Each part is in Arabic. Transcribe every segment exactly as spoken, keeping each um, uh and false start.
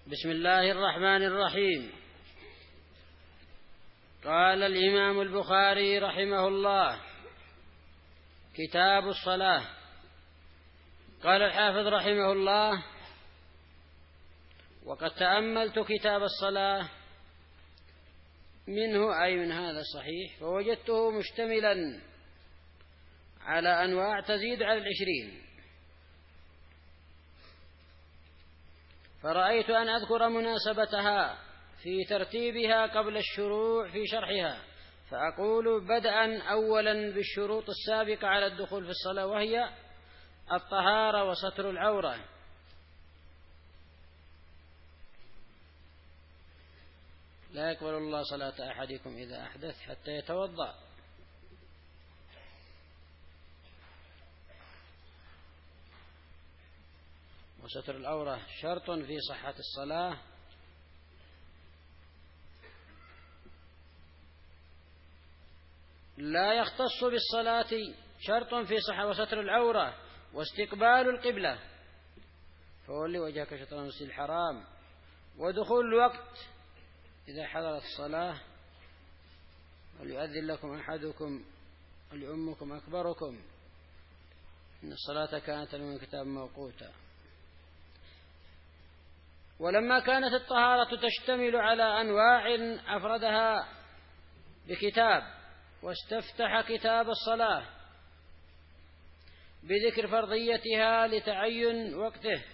بسم الله الرحمن الرحيم. قال الإمام البخاري رحمه الله: كتاب الصلاة. قال الحافظ رحمه الله: وقد تأملت كتاب الصلاة منه أي من هذا الصحيح فوجدته مشتملا على أنواع تزيد على العشرين، فرأيت أن أذكر مناسبتها في ترتيبها قبل الشروع في شرحها، فأقول بدءا أولا بالشروط السابقة على الدخول في الصلاة، وهي الطهارة وستر العورة. لا يقبل الله صلاة أحدكم إذا أحدث حتى يتوضأ. وستر العورة شرط في صحة الصلاة، لا يختص بالصلاة شرط في صحة وستر العورة واستقبال القبلة، فولي وجهك شطر المسجد الحرام، ودخول الوقت إذا حضرت الصلاة، وليؤذن لكم أحدكم ولأمكم أكبركم، إن الصلاة كانت من كتاب موقوتا. ولما كانت الطهارة تشتمل على أنواع أفردها بكتاب، واستفتح كتاب الصلاة بذكر فرضيتها لتعين وقته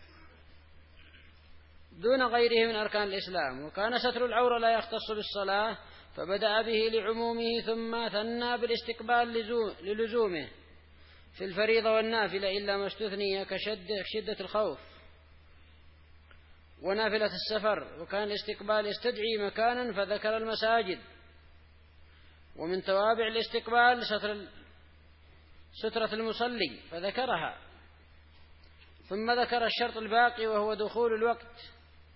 دون غيره من أركان الإسلام، وكان ستر العورة لا يختص بالصلاة فبدأ به لعمومه، ثم ثنى بالاستقبال للزومه في الفريضة والنافلة إلا ما استثني كشدة الخوف ونافلة السفر، وكان الاستقبال يستدعي مكانا فذكر المساجد. ومن توابع الاستقبال ستر سترة المصلي فذكرها، ثم ذكر الشرط الباقي وهو دخول الوقت،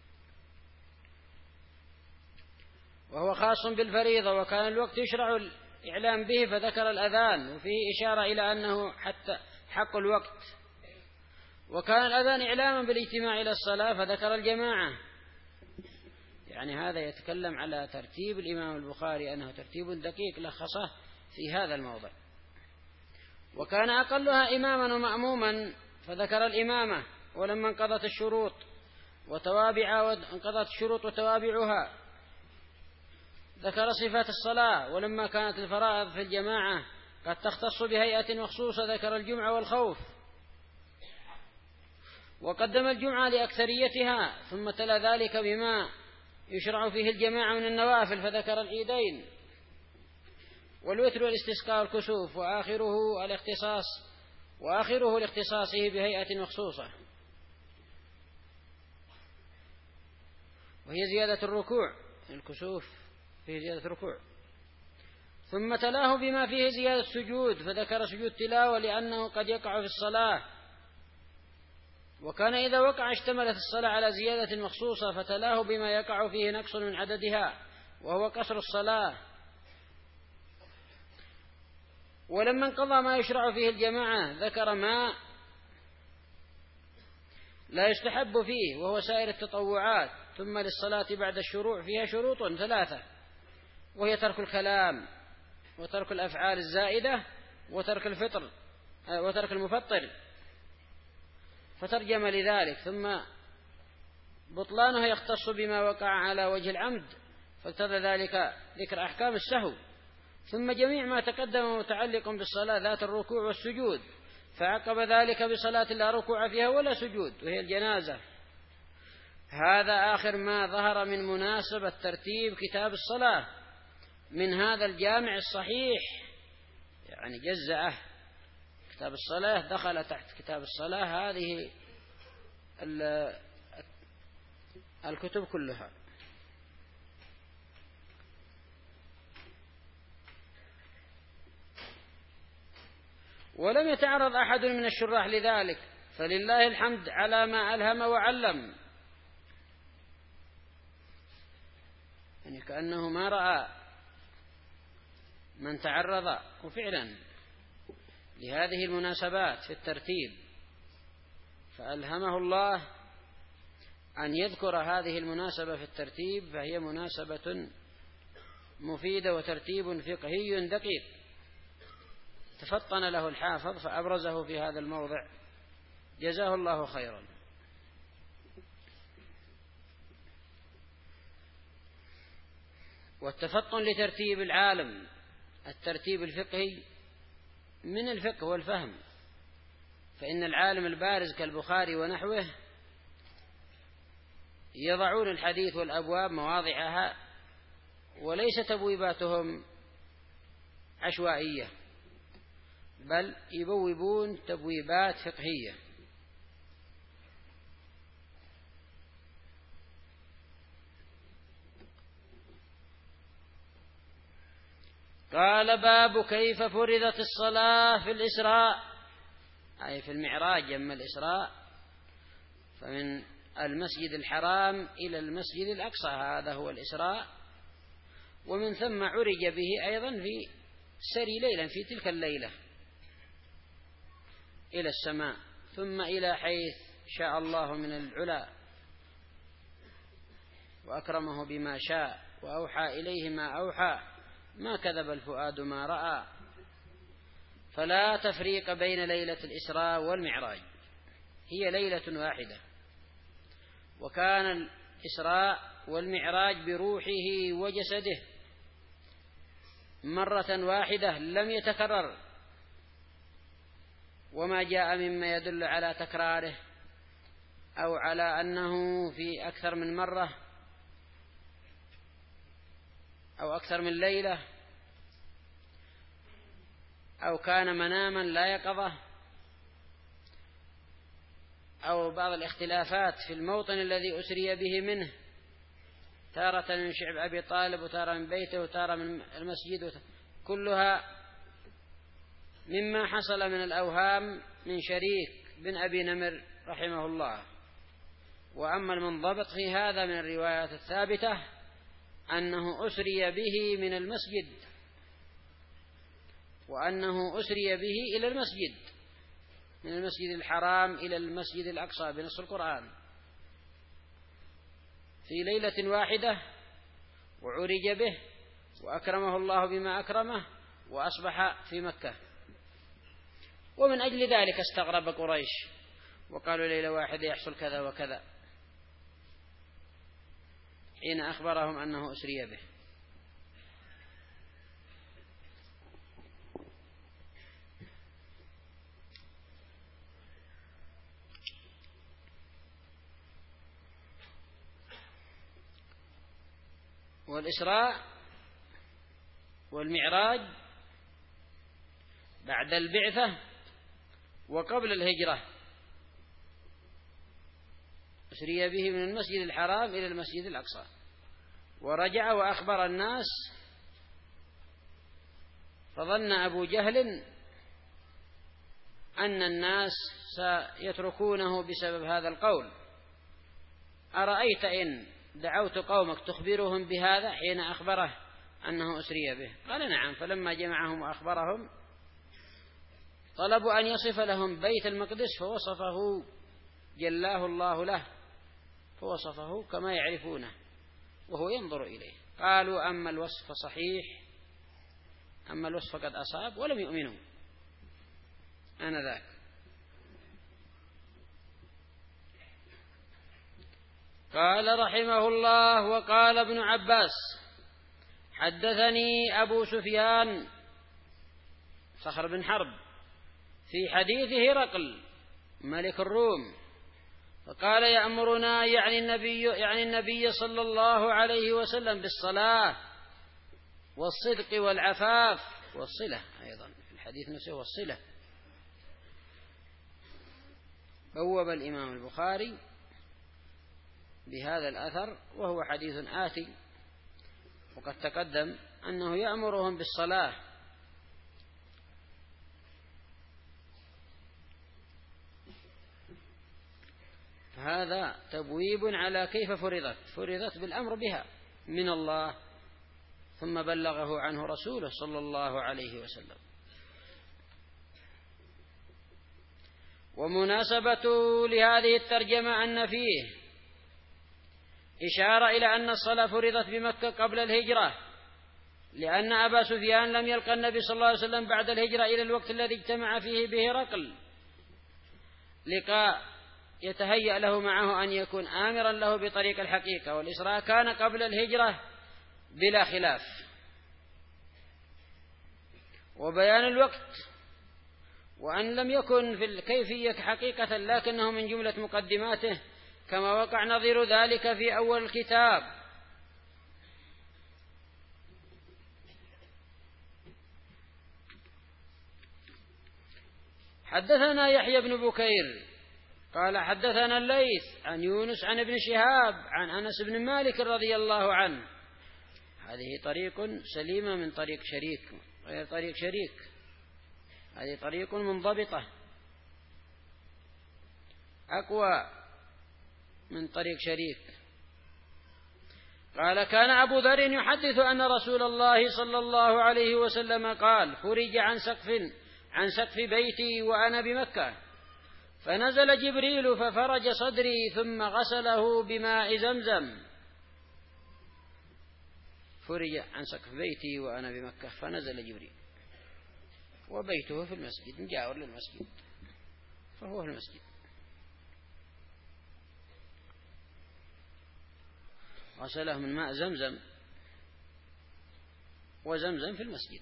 وهو خاص بالفريضة، وكان الوقت يشرع الإعلام به فذكر الأذان، وفيه إشارة إلى أنه حتى حق الوقت. وكان الأذان إعلاما بالاجتماع إلى الصلاة فذكر الجماعة. يعني هذا يتكلم على ترتيب الإمام البخاري أنه ترتيب دقيق لخصه في هذا الموضع. وكان أقلها إماما ومأموما فذكر الإمامة، ولما انقضت الشروط وتوابع وانقضت الشروط وتوابعها ذكر صفات الصلاة. ولما كانت الفرائض في الجماعة قد تختص بهيئة مخصوصة ذكر الجمعة والخوف، وقدم الجمعة لأكثريتها، ثم تلا ذلك بما يشرع فيه الجماعة من النوافل فذكر العيدين والوتر والاستسقاء والكسوف، وآخره الاختصاص وآخره لاختصاصه بهيئة مخصوصة وهي زيادة الركوع. الكسوف فيه زيادة ركوع. ثم تلاه بما فيه زيادة سجود فذكر سجود تلاوة لأنه قد يقع في الصلاة، وكان إذا وقع اشتملت الصلاة على زيادة مخصوصة فتلاه بما يقع فيه نقص من عددها وهو قصر الصلاة. ولما انقضى ما يشرع فيه الجماعة ذكر ما لا يستحب فيه وهو سائر التطوعات. ثم للصلاة بعد الشروع فيها شروط ثلاثة، وهي ترك الكلام وترك الأفعال الزائدة وترك الفطر وترك المفطر، فترجم لذلك. ثم بطلانه يختص بما وقع على وجه العمد فاقتضى ذلك ذكر أحكام السهو. ثم جميع ما تقدم متعلق بالصلاة ذات الركوع والسجود، فعقب ذلك بصلاة لا ركوع فيها ولا سجود وهي الجنازة. هذا آخر ما ظهر من مناسبة ترتيب كتاب الصلاة من هذا الجامع الصحيح، يعني جزأه كتاب الصلاة دخل تحت كتاب الصلاة هذه الكتب كلها. ولم يتعرض أحد من الشراح لذلك، فلله الحمد على ما ألهم وعلم، يعني كأنه ما رأى من تعرض وفعلا لهذه المناسبات في الترتيب، فألهمه الله أن يذكر هذه المناسبة في الترتيب، فهي مناسبة مفيدة وترتيب فقهي دقيق تفطن له الحافظ فأبرزه في هذا الموضع، جزاه الله خيرا. والتفطن لترتيب العالم الترتيب الفقهي من الفقه والفهم، فإن العالم البارز كالبخاري ونحوه يضعون الحديث والأبواب مواضعها، وليس تبويباتهم عشوائية، بل يبوبون تبويبات فقهية. قال: باب كيف فرضت الصلاة في الإسراء، أي في المعراج. أما الإسراء فمن المسجد الحرام إلى المسجد الأقصى، هذا هو الإسراء، ومن ثم عرج به أيضا في سري ليلا في تلك الليلة إلى السماء، ثم إلى حيث شاء الله من العلا، وأكرمه بما شاء وأوحى إليه ما أوحى، ما كذب الفؤاد ما رأى. فلا تفريق بين ليلة الإسراء والمعراج، هي ليلة واحدة. وكان الإسراء والمعراج بروحه وجسده مرة واحدة لم يتكرر، وما جاء مما يدل على تكراره أو على أنه في أكثر من مرة أو أكثر من ليلة أو كان مناما لا يقظة، أو بعض الاختلافات في الموطن الذي أسري به منه، تارة من شعب أبي طالب وتارة من بيته وتارة من المسجد، كلها مما حصل من الأوهام من شريك بن أبي نمر رحمه الله. وأما المنضبط في هذا من الروايات الثابتة أنه أسري به من المسجد، وأنه أسري به إلى المسجد، من المسجد الحرام إلى المسجد الأقصى بنص القرآن في ليلة واحدة، وعرج به وأكرمه الله بما أكرمه وأصبح في مكة. ومن أجل ذلك استغرب قريش وقالوا ليلة واحدة يحصل كذا وكذا، حين أخبرهم أنه أسري به. والإسراء والمعراج بعد البعثة وقبل الهجرة، أسري به من المسجد الحرام إلى المسجد الأقصى، ورجع وأخبر الناس، فظن أبو جهل أن الناس سيتركونه بسبب هذا القول. أرأيت إن دعوت قومك تخبرهم بهذا حين أخبره أنه أسري به؟ قال: نعم. فلما جمعهم وأخبرهم طلبوا أن يصف لهم بيت المقدس، فوصفه جلاه الله له، فوصفه كما يعرفونه وهو ينظر إليه. قالوا: أما الوصف صحيح، أما الوصف قد أصاب، ولم يؤمنوا آنذاك. قال رحمه الله: وقال ابن عباس: حدثني أبو سفيان صخر بن حرب في حديث هرقل ملك الروم، فقال: يأمرنا يعني النبي يعني النبي صلى الله عليه وسلم بالصلاة والصدق والعفاف والصلة، أيضا في الحديث نفسه والصلة. بوب الإمام البخاري بهذا الأثر، وهو حديث آتي، وقد تقدم أنه يأمرهم بالصلاة، هذا تبويب على كيف فرضت فرضت بالأمر بها من الله، ثم بلغه عنه رسوله صلى الله عليه وسلم. ومناسبة لهذه الترجمة أن فيه إشارة إلى أن الصلاة فرضت بمكة قبل الهجرة، لأن أبا سفيان لم يلقى النبي صلى الله عليه وسلم بعد الهجرة إلى الوقت الذي اجتمع فيه به هرقل لقاء يتهيأ له معه أن يكون آمرا له بطريق الحقيقة، والإسراء كان قبل الهجرة بلا خلاف. وبيان الوقت وأن لم يكن في الكيفية حقيقة لكنه من جملة مقدماته، كما وقع نظير ذلك في أول الكتاب. حدثنا يحيى بن بكير قال حدثنا الليث عن يونس عن ابن شهاب عن أنس بن مالك رضي الله عنه. هذه طريق سليمة من طريق شريك غير طريق شريك، هذه طريق منضبطة أقوى من طريق شريك. قال كان أبو ذر يحدث أن رسول الله صلى الله عليه وسلم قال فرج عن سقف عن سقف بيتي وأنا بمكة، فنزل جبريل ففرج صدري ثم غسله بماء زمزم. فرج عن سقف بيتي وأنا بمكة فنزل جبريل، وبيته في المسجد مجاور للمسجد فهو في المسجد. غسله من ماء زمزم، وزمزم في المسجد.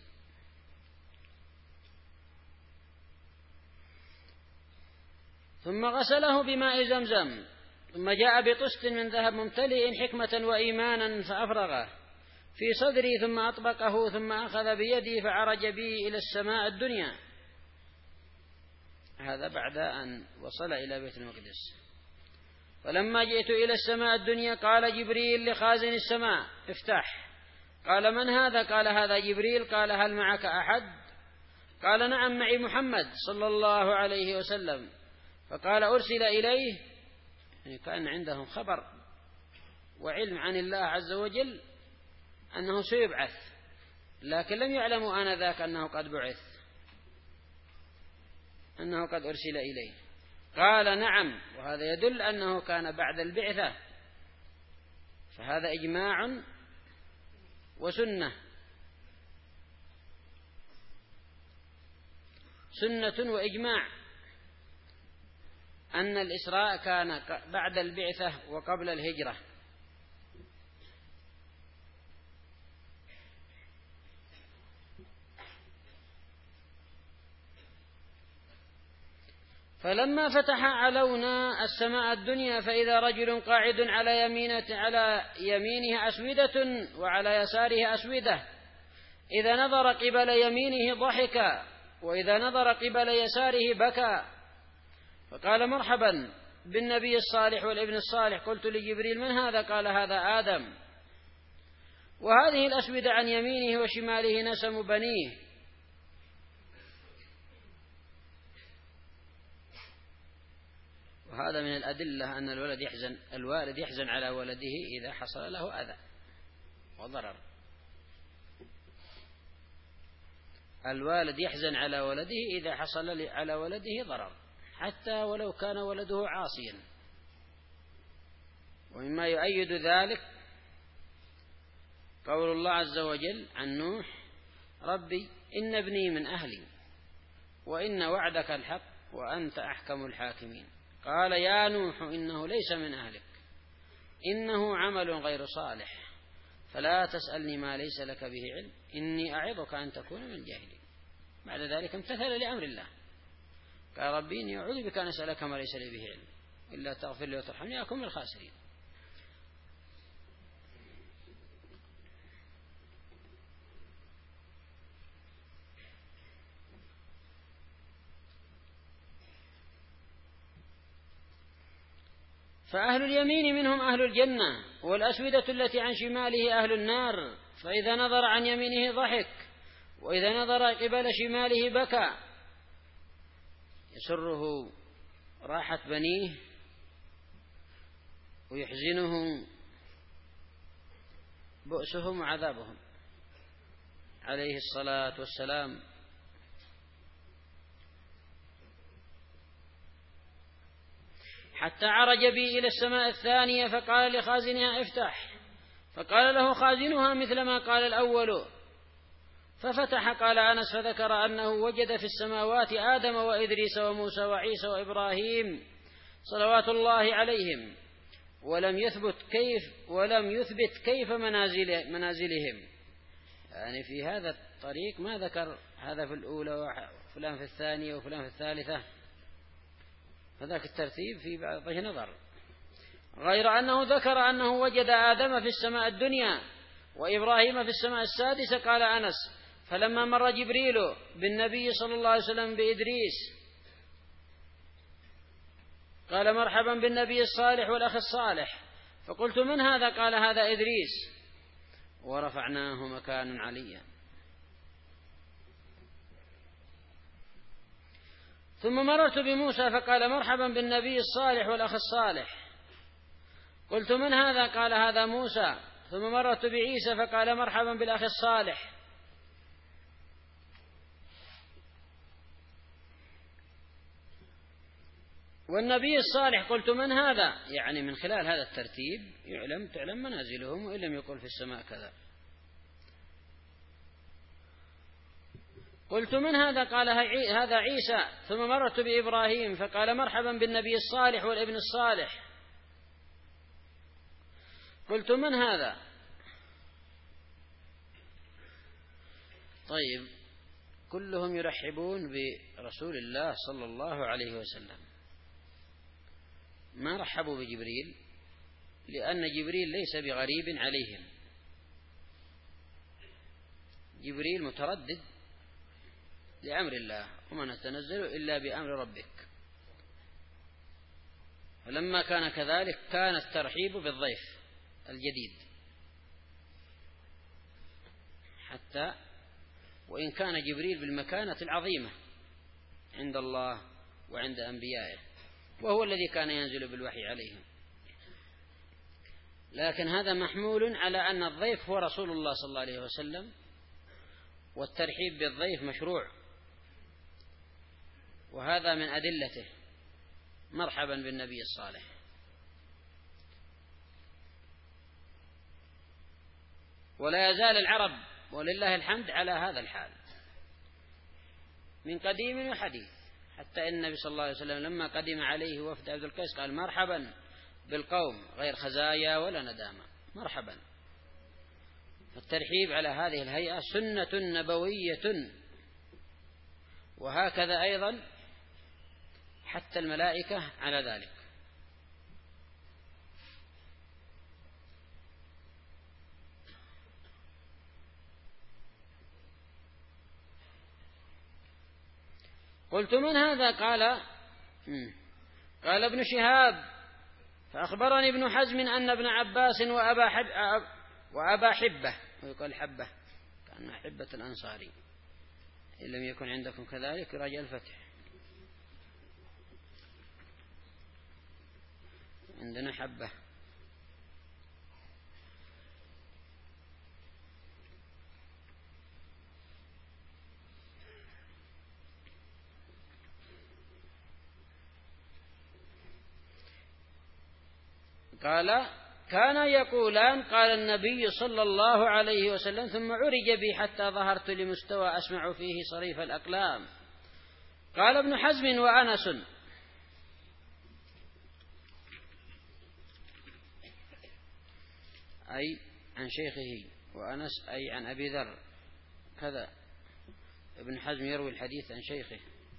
ثم غسله بماء زمزم، ثم جاء بطست من ذهب ممتلئ حكمة وإيمانا فأفرغه في صدري، ثم أطبقه، ثم أخذ بيدي فعرج بي إلى السماء الدنيا. هذا بعد أن وصل إلى بيت المقدس. فلما جئت إلى السماء الدنيا قال جبريل لخازن السماء افتح. قال من هذا؟ قال هذا جبريل. قال هل معك أحد؟ قال نعم معي محمد صلى الله عليه وسلم. فقال أرسل إليه، يعني كان عندهم خبر وعلم عن الله عز وجل أنه سيبعث، لكن لم يعلموا آنذاك أنه قد بعث، أنه قد أرسل إليه. قال نعم، وهذا يدل أنه كان بعد البعثة، فهذا إجماع وسنة، سنة وإجماع أن الإسراء كان بعد البعثة وقبل الهجرة. فلما فتح علونا السماء الدنيا فإذا رجل قاعد على يمينه على يمينه أسودة وعلى يساره أسودة، إذا نظر قبل يمينه ضحك وإذا نظر قبل يساره بكى. فقال مرحبا بالنبي الصالح والابن الصالح. قلت لجبريل من هذا؟ قال هذا آدم. وهذه الأسودة عن يمينه وشماله نسم بنيه. وهذا من الأدلة أن الولد يحزن الوالد يحزن على ولده إذا حصل له أذى وضرر. الوالد يحزن على ولده إذا حصل على ولده ضرر، حتى ولو كان ولده عاصيا. ومما يؤيد ذلك قول الله عز وجل عن نوح ربي إن ابني من أهلي وإن وعدك الحق وأنت أحكم الحاكمين. قال يا نوح إنه ليس من أهلك إنه عمل غير صالح فلا تسألني ما ليس لك به علم إني أعظك أن تكون من الجاهلين. بعد ذلك امتثل لأمر الله، قال ربي إني أعوذ بك أن أسألك ما ليس لي به علم إلا تغفر لي وترحمني أكن من الخاسرين. فأهل اليمين منهم أهل الجنة، والأسودة التي عن شماله أهل النار. فإذا نظر عن يمينه ضحك وإذا نظر قبل شماله بكى. يسره راحة بنيه ويحزنه بؤسهم وعذابهم عليه الصلاة والسلام. حتى عرج بي إلى السماء الثانية فقال لخازنها افتح، فقال له خازنها مثل ما قال الأول، ففتح. قال أنس فذكر أنه وجد في السماوات آدم وإدريس وموسى وعيسى وإبراهيم صلوات الله عليهم، ولم يثبت كيف ولم يثبت كيف منازل منازلهم، يعني في هذا الطريق ما ذكر هذا في الأولى وفلان في الثانية وفلان في الثالثة، فذاك الترتيب في بعض نظر، غير أنه ذكر أنه وجد آدم في السماء الدنيا وإبراهيم في السماء السادسة. قال أنس فلما مر جبريل بالنبي صلى الله عليه وسلم بإدريس قال مرحبا بالنبي الصالح والأخ الصالح، فقلت من هذا؟ قال هذا إدريس ورفعناه مكانا عليا. ثم مررت بموسى فقال مرحبا بالنبي الصالح والأخ الصالح، قلت من هذا؟ قال هذا موسى. ثم مررت بعيسى فقال مرحبا بالأخ الصالح. والنبي الصالح قلت من هذا؟ يعني من خلال هذا الترتيب يعلم تعلم منازلهم، وإن لم يقل في السماء كذا. قلت من هذا؟ قال هذا عيسى. ثم مررت بإبراهيم فقال مرحبا بالنبي الصالح والابن الصالح، قلت من هذا؟ طيب، كلهم يرحبون برسول الله صلى الله عليه وسلم، ما رحبوا بجبريل لأن جبريل ليس بغريب عليهم، جبريل متردد لأمر الله وما نتنزل إلا بأمر ربك. فلما كان كذلك كان الترحيب بالضيف الجديد، حتى وإن كان جبريل بالمكانة العظيمة عند الله وعند أنبيائه، وهو الذي كان ينزل بالوحي عليهم، لكن هذا محمول على أن الضيف هو رسول الله صلى الله عليه وسلم، والترحيب بالضيف مشروع، وهذا من أدلته مرحبا بالنبي الصالح. ولا يزال العرب ولله الحمد على هذا الحال من قديم وحديث، حتى إن النبي صلى الله عليه وسلم لما قدم عليه وفد عبد القيس قال مرحبا بالقوم غير خزايا ولا ندامة، مرحبا. فالترحيب على هذه الهيئة سنة نبوية، وهكذا أيضا حتى الملائكة على ذلك. قلت من هذا؟ قال قال ابن شهاب فأخبرني ابن حزم أن ابن عباس وأبا حب وأبا حبة، ويقال حبة كأن حبة الأنصاري، إن لم يكن عندكم كذلك راجع الفتح، عندنا حبة. قال كان يقولان قال النبي صلى الله عليه وسلم ثم عرج بي حتى ظهرت لمستوى أسمع فيه صريف الأقلام. قال ابن حزم وأنس أي عن شيخه، وأنس أي عن أبي ذر، كذا ابن حزم يروي الحديث عن شيخه.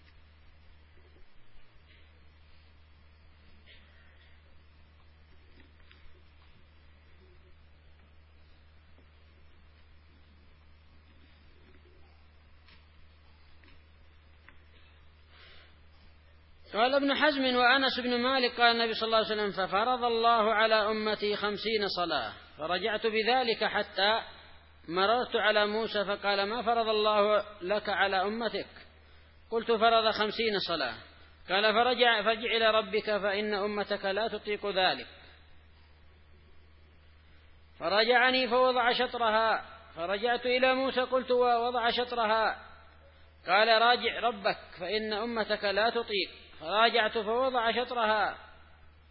قال ابن حزم وأنس بن مالك قال النبي صلى الله عليه وسلم ففرض الله على أمتي خمسين صلاة، فرجعت بذلك حتى مررت على موسى فقال ما فرض الله لك على أمتك؟ قلت فرض خمسين صلاة. قال فرجع فرجع إلى ربك فإن أمتك لا تطيق ذلك. فرجعني فوضع شطرها، فرجعت إلى موسى قلت ووضع شطرها، قال راجع ربك فإن أمتك لا تطيق. فراجعت فوضع شطرها،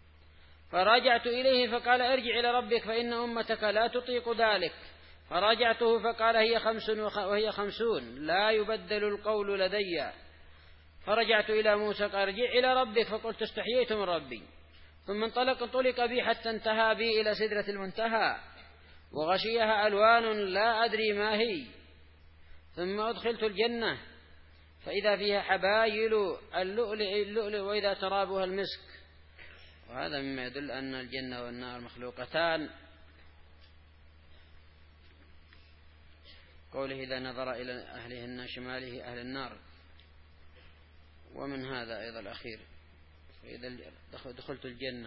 فرجعت إليه فقال ارجع إلى ربك فإن أمتك لا تطيق ذلك. فراجعته فقال هي خمس وهي خمسون لا يبدل القول لدي. فرجعت إلى موسى قال ارجع إلى ربك فقلت استحييت من ربي. ثم انطلق انطلق بي حتى انتهى بي إلى سدرة المنتهى وغشيها ألوان لا أدري ما هي. ثم أدخلت الجنة فإذا فيها حبايل اللؤلؤ اللؤلؤ وإذا ترابها المسك. وهذا مما يدل أن الجنة والنار مخلوقتان. قوله إذا نظر إلى أهلهن شماله أهل النار. ومن هذا أيضا الأخير فإذا دخلت الجنة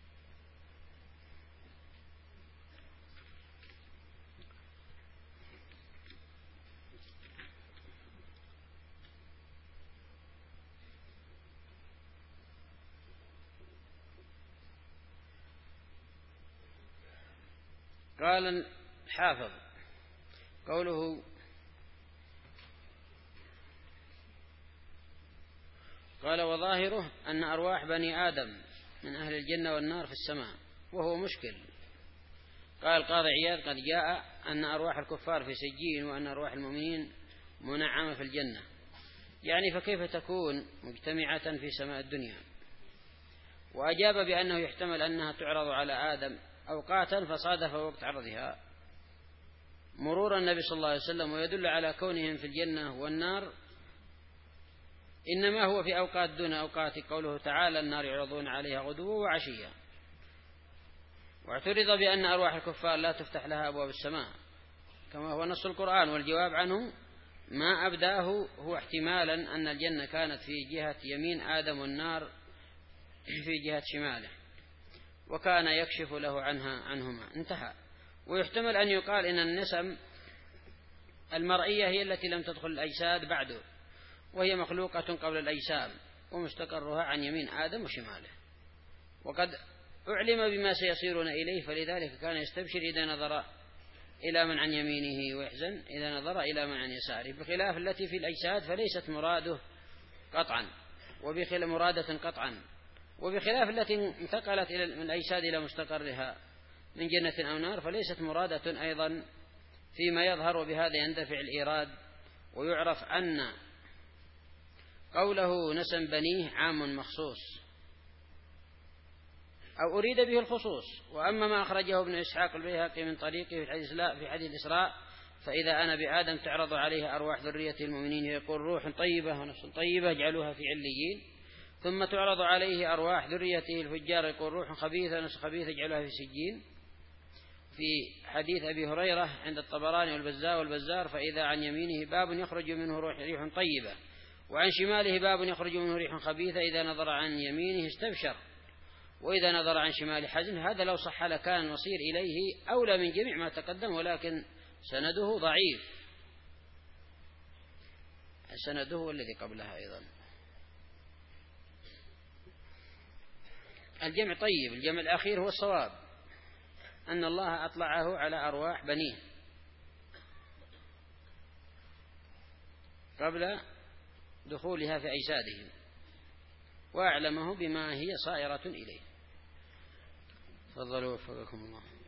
قال الحافظ قوله قال وظاهره أن أرواح بني آدم من أهل الجنة والنار في السماء وهو مشكل. قال القاضي عياض قد جاء أن أرواح الكفار في سجين وأن أرواح المؤمنين منعمة في الجنة، يعني فكيف تكون مجتمعة في سماء الدنيا؟ وأجاب بأنه يحتمل أنها تعرض على آدم أوقاتا فصادف وقت عرضها مرور النبي صلى الله عليه وسلم، ويدل على كونهم في الجنة والنار إنما هو في أوقات دون أوقات، قوله تعالى النار يعرضون عليها غدوا وعشيا. واعترض بأن أرواح الكفار لا تفتح لها أبواب السماء كما هو نص القرآن، والجواب عنه ما أبداه هو احتمالا أن الجنة كانت في جهة يمين آدم والنار في جهة شماله وكان يكشف له عنها عنهما انتهى. ويحتمل أن يقال إن النسم المرئية هي التي لم تدخل الأجساد بعد، وهي مخلوقة قبل الأجسام ومستقرها عن يمين آدم وشماله، وقد أعلم بما سيصيرون إليه فلذلك كان يستبشر إذا نظر إلى من عن يمينه ويحزن إذا نظر إلى من عن يساره، بخلاف التي في الأجساد فليست مراده قطعا وبخلاف مرادة قطعا، وبخلاف التي انتقلت إلى الأجساد إلى مستقرها من جنة أو نار فليست مرادة أيضا فيما يظهر، وبهذا يندفع الإيراد ويعرف أن قوله نسم بنيه عام مخصوص أو أريد به الخصوص. وأما ما أخرجه ابن إسحاق البيهقي من طريقه في حديث, في حديث الإسراء فإذا أنا بآدم تعرض عليه أرواح ذرية المؤمنين يقول روح طيبة ونفس طيبة اجعلوها في عليين، ثم تعرض عليه أرواح ذريته الفجار يقول روح خبيثة ونفس خبيثة اجعلوها في سجين. في حديث أبي هريرة عند الطبراني والبزار والبزار فإذا عن يمينه باب يخرج منه روح ريح طيبة وعن شماله باب يخرج منه ريح خبيثة، إذا نظر عن يمينه استبشر وإذا نظر عن شماله حزن. هذا لو صح لكان المصير إليه أولى من جميع ما تقدم، ولكن سنده ضعيف، سنده والذي قبلها أيضا. الجمع طيب، الجمع الأخير هو الصواب أن الله أطلعه على أرواح بنيه قبل دخولها في أجسادهم وأعلمه بما هي صائرة إليه. تفضلوا وفقكم الله.